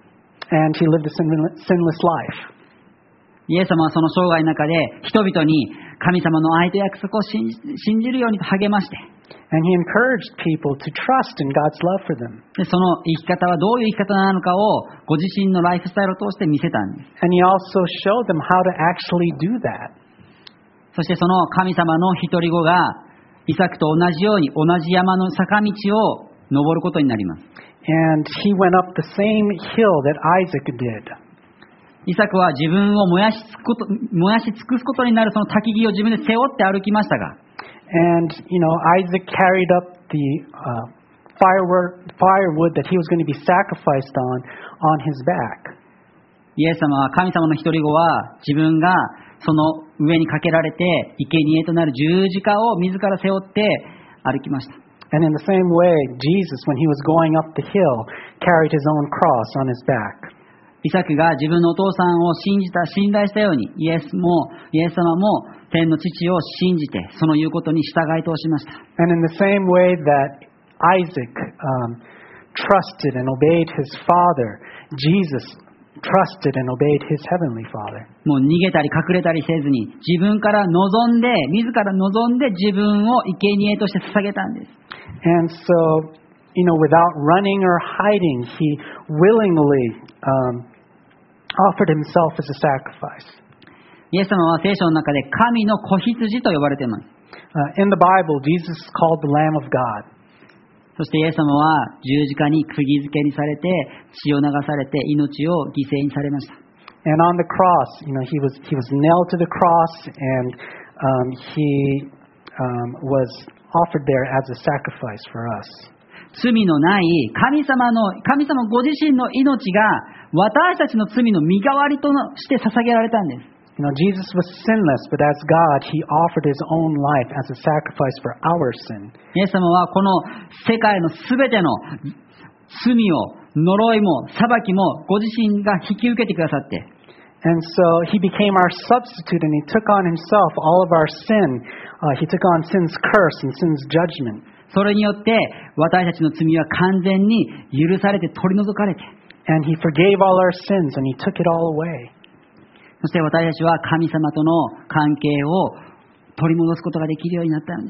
And he lived a sinless life. イエス様はその生涯の中で人々に神様の愛と約束を信じ、信じるように励まして、 And he encouraged people to trust in God's love for them. でその生き方はどういう生き方なのかをご自身のライフスタイルを通して見せたんです。 And he also showed them how to actually do that. そしてその神様の独り子がイサクと同じように同じ山の坂道を登ることになります。 And he went up the same hill that Isaac did. イサクは自分を燃やし尽くこと、燃やし尽くすことになるその焚き木を自分で背負って歩きましたが、 And, you know, Isaac carried up the uh, firewood, firewood that he was going to be sacrificed on, on his back. イエス様は神様の独り子は自分がその上にかけられて生贄となる十字架を自ら背負って歩きました。 And in the same way, Jesus, when he was going up the hill, carried his own cross on his back. イサクが自分のお父さんを信じた、信頼したように、イエスも、イエス様も天の父を信じて、その言うことに従い通しました。 And in the same way that Isaac um, trusted and obeyed his father, Jesus trusted and obeyed his heavenly Father. もう逃げたり隠れたりせずに、自分から望んで、自ら望んで自分を生贄として捧げたんです。 And so, you know, without running or hiding, he willingly um, offered himself as a sacrifice. イエス様は聖書の中で神の子羊と呼ばれています。 Uh, in the Bible, Jesus is called the Lamb of God. そしてイエス様は十字架に釘付けにされて、血を流されて命を犠牲にされました。 And on the cross, you know, he was he was nailed to the cross, and um, he um, was offered there as a sacrifice for us. 罪のない神様の神様ご自身の命が私たちの罪の身代わりとして捧げられたんです。 You know, Jesus was sinless, but as God, he offered his own life as a sacrifice for our sin. イエス様はこの世界のすべての罪を呪いも裁きもご自身が引き受けてくださって、 And so he became our substitute, and he took on himself all of our sin. Uh, he took on sin's curse and sin's judgment. それによって私たちの罪は完全に許されて取り除かれて、 And he forgave all our sins, and he took it all away. そして私たちは神様との関係を取り戻すことができるようになったんです。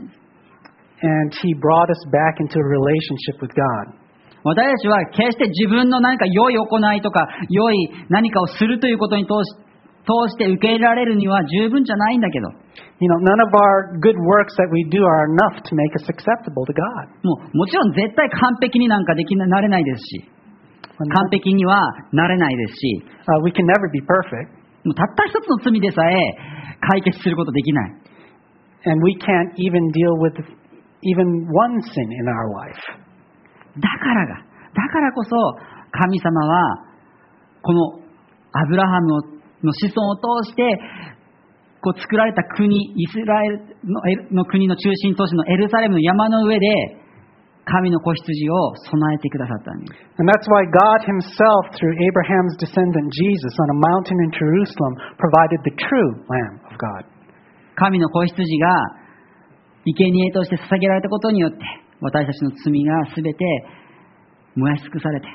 And he brought us back into a relationship with God. 私たちは決して自分の何か良い行いとか良い何かをするということに通し、通して受け入れられるには十分じゃないんだけど、 You know, none of our good works that we do are enough to make us acceptable to God. もうもちろん絶対完璧になんかできな、なれないですし、完璧にはなれないですし、 Uh, we can never be perfect, もうたった一つの罪でさえ解決することできない。 and we can't even deal with even one sin in our life. だからが、だからこそ神様はこのアブラハムの子孫を通してこう作られた国、イスラエル の, の国の中心都市のエルサレムの山の上で神の子羊を備えてくださったんです。 And that's why God himself, through Abraham's descendant Jesus, on a mountain in Jerusalem, provided the true Lamb of God. 神の子羊が生贄として捧げられたことによって私たちの罪がすべて燃やし尽くされて、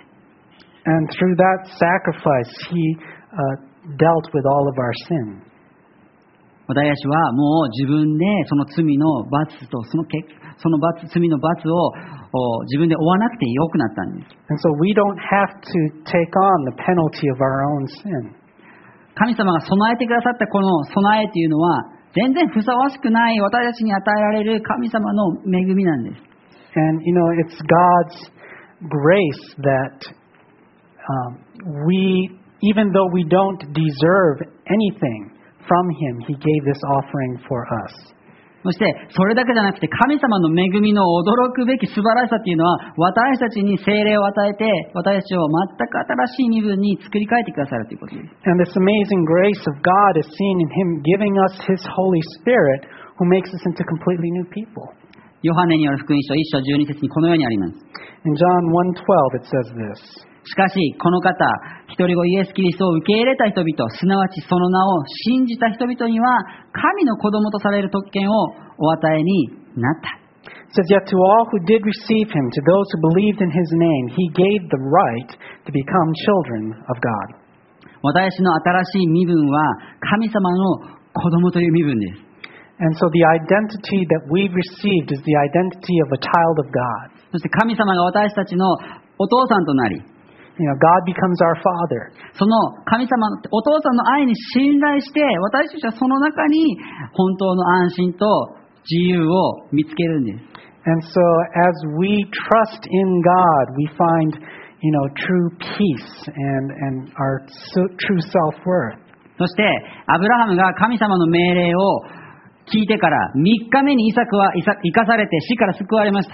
And through that sacrifice, he uh, dealt with all of our sin. 私たちはもう自分でその罪の罰とその結その罰罪の罰を自分で負わなくてよくなったんです。 And so we don't have to take on the penalty of our own sin. 神様が備えてくださったこの備えというのは、全然ふさわしくない私たちに与えられる神様の恵みなんです。 And, you know, it's God's grace that um, we, even though we don't deserve anything from Him, He gave this offering for us. そして、それだけじゃなくて、神様の恵みの驚くべき素晴らしさというのは、私たちに聖霊を与えて、私たちを全く新しい身分に作り変えてくださるということです。 And this amazing grace of God is seen in Him giving us His Holy Spirit, who makes us into completely new people. ヨハネによる福音書いっ章じゅうに節にこのようにあります。 In John one twelve, it says this. しかし、この方、一人子イエス・キリストを受け入れた人々、すなわちその名を信じた人々には、神の子供とされる特権をお与えになった。 It says, Yet to all who did receive Him, to those who believed in His name, He gave the right to become children of God. 私の新しい身分は、神様の子供という身分です。 And so the identity that we've received is the identity of a child of God. そして神様が私たちのお父さんとなり、 You know, God becomes our Father. その神様のお父さんの愛に信頼して、私たちはその中に本当の安心と自由を見つけるんです。 And so as we trust in God, we find, you know, true peace and, and our true self-worth. そして、アブラハムが神様の命令を聞いてからみっかめにイサクは生かされて死から救われました。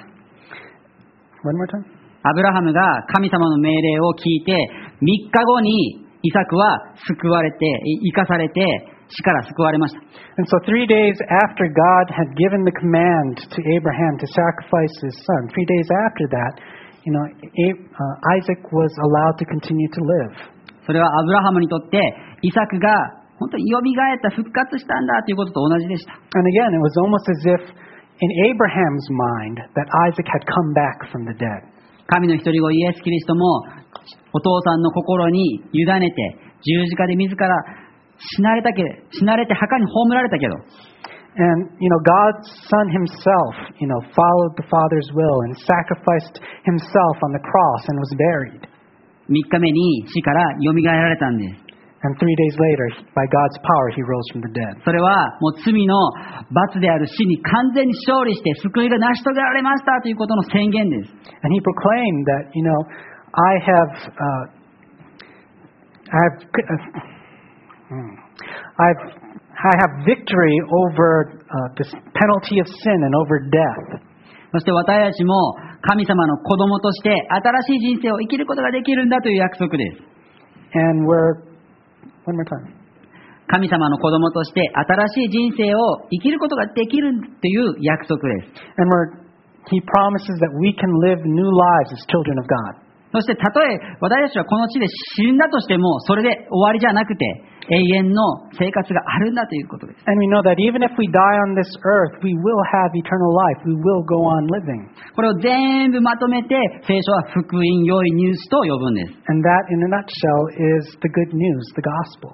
One more time. アブラハムが神様の命令を聞いてみっかごにイサクは救われて生かされて死から救われました。 And so three days after God had given the command to Abraham to sacrifice his son, three days after that, you know, Isaac was allowed to continue to live. それはアブラハムにとってイサクが本当に蘇った復活したんだということと同じでした。 And again, it was almost as if in Abraham's mind that Isaac had come back from the dead. 神の一人子イエス・キリストもお父さんの心に委ねて十字架で自ら死なれたけ死なれて墓に葬られたけど、 And, you know, God's Son Himself, you know, followed the Father's will and sacrificed Himself on the cross and was buried. みっかめに死から蘇られたんです。 And three days later, by God's power, He rose from the dead. それはもう罪の罰である死に完全に勝利して救いが成し遂げられましたということの宣言です。 And He proclaimed that, you know, I have, uh, I've, uh, I've, I have victory over uh, this penalty of sin and over death. そして私たちも神様の子供として新しい人生を生きることができるんだという約束です。 And we're One more time. 神様の子供として新しい人生を生きることができるという約束です。 And we're, He promises that we can live new lives as children of God. そしてたとえ私たちはこの地で死んだとしてもそれで終わりじゃなくて永遠の生活があるんだということです。 And we know that even if we die on this earth, we will have eternal life. We will go on living. これを全部まとめて聖書は福音良いニュースと呼ぶんです。 And that, in a nutshell, is the good news, the gospel.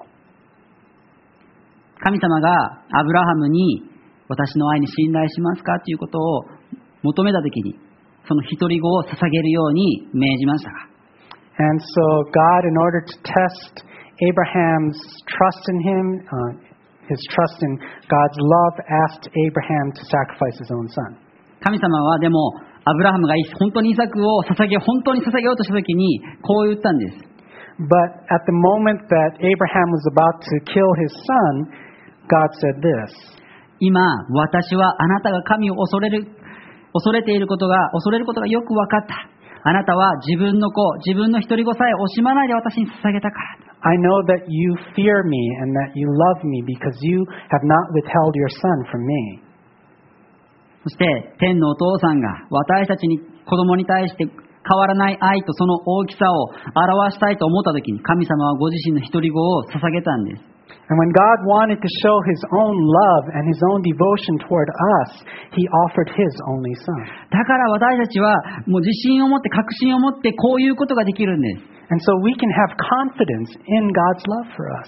神様がアブラハムに私の愛に信頼しますかということを求めたときにその一人子を捧げるように命じました。 And so God, in order to test Abraham's trust in Him, uh, his trust in God's love, asked Abraham to sacrifice his own son. 神様はでもアブラハムが本当にイサクを捧げ本当に捧げようとしたときにこう言ったんです。 But at the moment that Abraham was about to kill his son, God said this. 今私はあなたが神を恐れる恐れていることが恐れることがよく分かった。あなたは自分の子自分の一人子さえ惜しまないで私に捧げたから。 I know that you fear me and that you love me because you have not withheld your son from me. そして天のお父さんが私たちに子供に対して変わらない愛とその大きさを表したいと思ったときに神様はご自身の一人子を捧げたんです。 And when God wanted to show His own love and His own devotion toward us, He offered His only Son. だから私たちはもう自信を持って確信を持ってこういうことができるんです。 And so we can have confidence in God's love for us.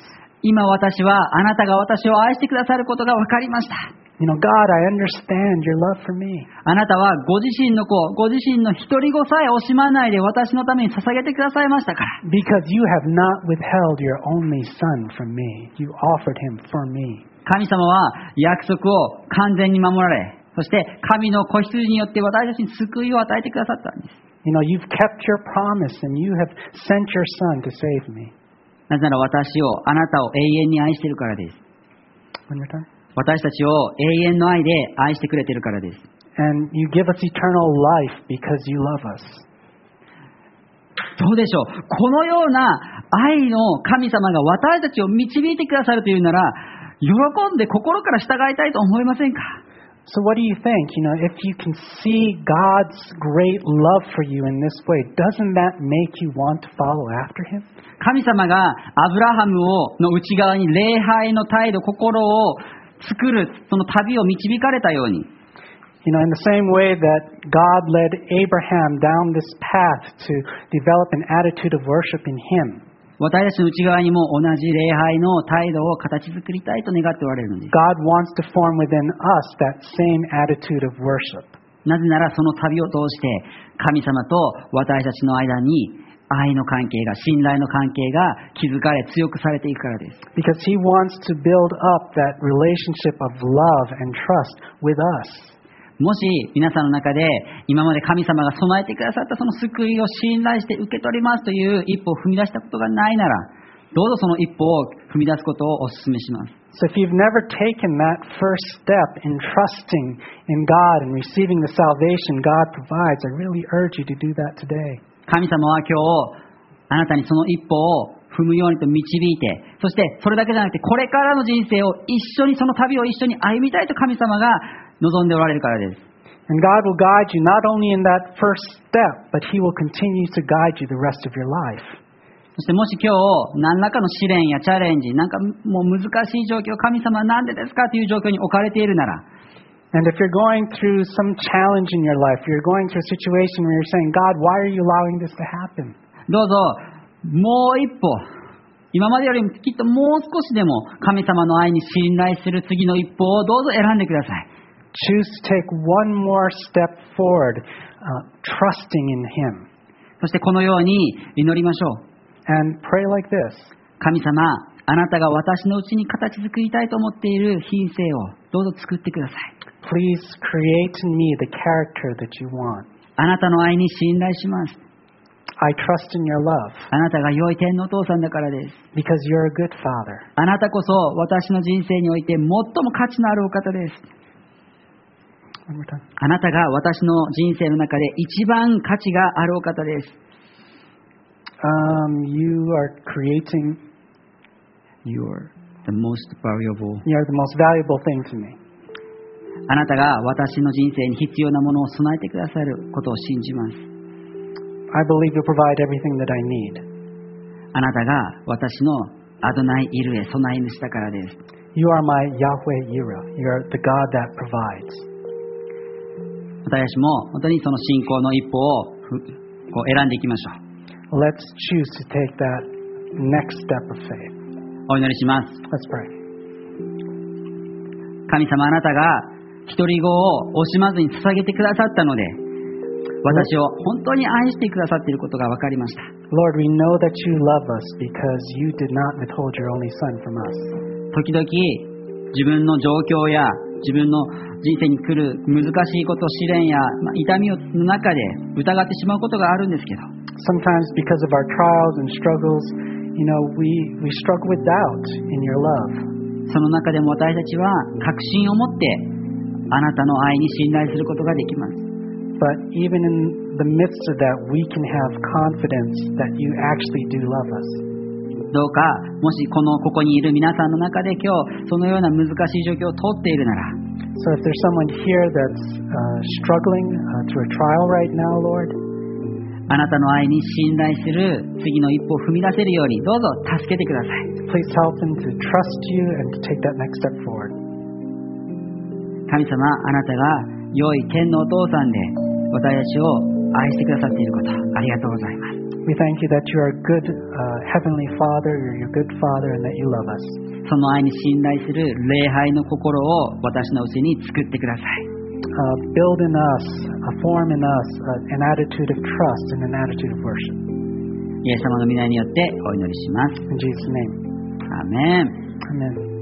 今私はあなたが私を愛してくださることが分かりました。 You know, God, I understand your love for me. あなたはご自身の子、ご自身の一人子さえ惜しまないで私のために捧げてくださいましたから。 Because you have not withheld your only son from me. You offered him for me. 神様は約束を完全に守られ、そして神の子羊によって私たちに救いを与えてくださったんです。 You know, you've kept your promise and you have sent your son to save me. なぜなら私を、あなたを永遠に愛しているからです。 One more time. 私たちを永遠の愛で愛してくれているからです。 And you give us eternal life because you love us. どうでしょう。このような愛の神様が私たちを導いてくださるというなら、喜んで心から従いたいと思いませんか？ So what do you think? You know, if you can see God's great love for you in this way, doesn't that make you want to follow after him? 神様がアブラハムをの内側に礼拝の態度、心を作る、その旅を導かれたように。 You know, in the same way that God led Abraham down this path to develop an attitude of worship in him. 私たちの内側にも同じ礼拝の態度を形作りたいと願っておられるのです。 God wants to form within us that same attitude of worship. なぜならその旅を通して神様と私たちの間に愛の関係が、信頼の関係が築かれ強くされていくからです。 Because he wants to build up that relationship of love and trust with us. もし皆さんの中で今まで神様が備えてくださったその救いを信頼して受け取りますという一歩を踏み出したことがないなら、どうぞその一歩を踏み出すことをお勧めします。 So if you've never taken that first step in trusting in God and receiving the salvation God provides, I really urge you to do that today. 神様は今日あなたにその一歩を踏むようにと導いて、そしてそれだけじゃなくてこれからの人生を一緒に、その旅を一緒に歩みたいと神様が望んでおられるからです。 And God will guide you not only in that first step, but He will continue to guide you the rest of your life. そしてもし今日何らかの試練やチャレンジ、なんかもう難しい状況、神様はなんでですかという状況に置かれているなら、 And if you're going through some challenge in your life, you're going through a situation where you're saying, God, why are you allowing this to happen? どうぞもう一歩、今までよりもきっともう少しでも神様の愛に信頼する次の一歩をどうぞ選んでください。 Choose to take one more step forward, uh, trusting in Him. そしてこのように祈りましょう。 And pray like this. 神様、あなたが私のうちに形作りたいと思っている品性をどうぞ作ってください。 Please create in me the character that you want. あなたの愛に信頼します。 I trust in your love. あなたが良い天のお父さんだからです。 Because you're a good father. あなたこそ私の人生において最も価値のあるお方です。 One more time. あなたが私の人生の中で一番価値があるお方です。 Um, you are creating. You are the most valuable. You are the most valuable thing to me. あなたが私の人生に必要なものを備えてくださることを信じます。 I believe you'll provide everything that I need. あなたが私のアドナイ・イルへ備え主だからです。 You are my Yahweh Yireh. You're the God that provides. 私たちも本当にその信仰の一歩をこう選んでいきましょう。 Let's choose to take that next step of faith. お祈りします。 Let's pray. 神様、あなたが一人子を惜しまずに捧げてくださったので、私を本当に愛してくださっていることが分かりました。 Lord, we know that you love us because you did not withhold your only son from us. 時々自分の状況や自分の人生に来る難しいこと、試練や、まあ、痛みの中で疑ってしまうことがあるんですけど、 Sometimes because of our trials and struggles, you know, we, we struggle with doubt in your love. その中でも私たちは確信を持ってあなたの愛に信頼することができます。 But even in the midst of that, we can have confidence that you actually do love us. どうかもしこのここにいる皆さんの中で今日そのような難しい状況を通っているなら、 So if there's someone here that's uh, struggling uh, through a trial right now, Lord, あなたの愛に信頼する次の一歩を踏み出せるようにどうぞ助けてください。 please help them to trust you and to take that next step forward. 神様、あなたが良い天のお父さんで私たちを愛してくださっていることありがとうございます。 We thank you that you are a good uh, Heavenly Father, you're a good Father, and that you love us. その愛に信頼する礼拝の心を私のうちに作ってください。 Uh, build in us, uh, form in us uh, an attitude of trust and an attitude of worship. イエス様の御名によってお祈りします。 In Jesus' name. アーメン。 Amen.